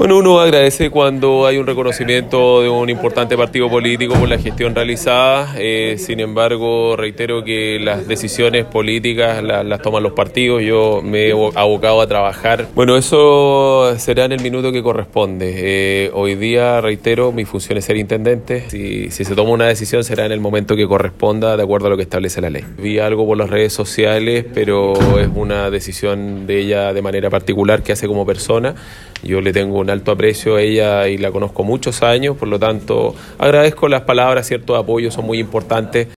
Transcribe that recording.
Bueno, uno agradece cuando hay un reconocimiento de un importante partido político por la gestión realizada. Sin embargo, reitero que las decisiones políticas las toman los partidos. Yo me he abocado a trabajar. Bueno, eso será en el minuto que corresponde. Hoy día, reitero, mi función es ser intendente. Si se toma una decisión, será en el momento que corresponda, de acuerdo a lo que establece la ley. Vi algo por las redes sociales, pero es una decisión de ella de manera particular que hace como persona. Yo le tengo un alto aprecio a ella y la conozco muchos años, por lo tanto agradezco las palabras, ciertos apoyos son muy importantes.